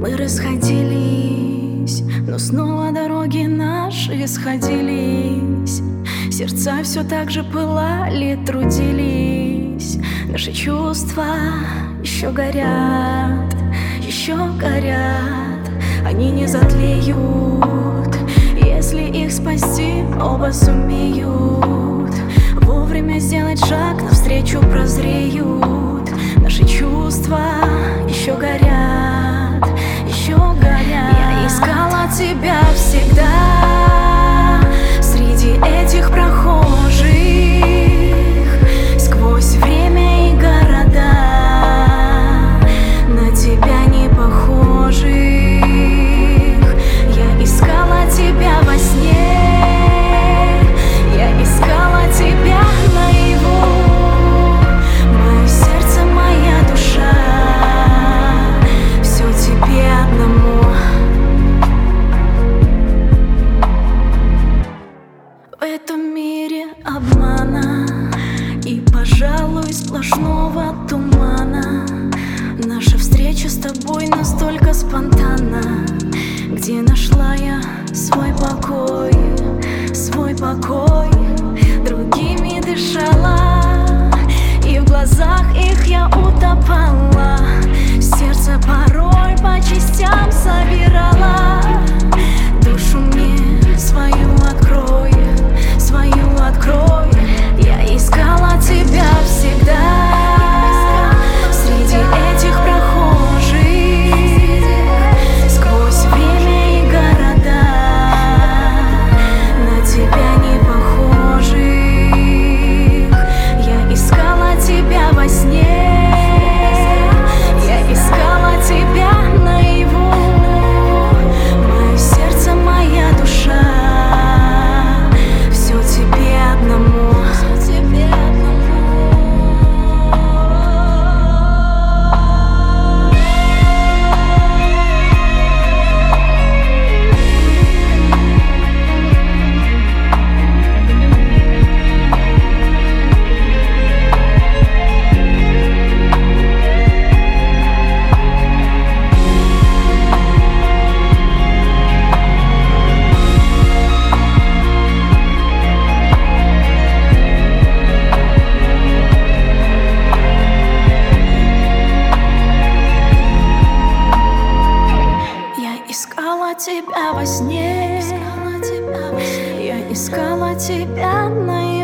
Мы расходились, но снова дороги наши сходились. Сердца все так же пылали, трудились. Наши чувства еще горят, еще горят. Они не затлеют, если их спасти оба сумеют. Вовремя сделать шаг, навстречу прозреют. Наши чувства еще горят, еще горят. Я искала тебя всегда среди этих прохожих, сквозь время и города, на тебя не похожих. Я искала тебя во сне, я искала тебя наяву. Мое сердце, моя душа, все тебе одному. В этом мире обмана и, пожалуй, сплошного тумана. Наша встреча с тобой настолько спонтанна. Где нашла я свой покой, свой покой? Другими дышала, и в глазах их я утопала. Сердце порой по частям собирала. Душу мне свою открой, свою открой. Я искала тебя всегда среди этих прохожих, сквозь время и города, на тебя не похожих. Я искала тебя во сне, я искала тебя наяву. Мое сердце, моя душа, все тебе одному. Искала тебя во сне, я искала тебя наяву.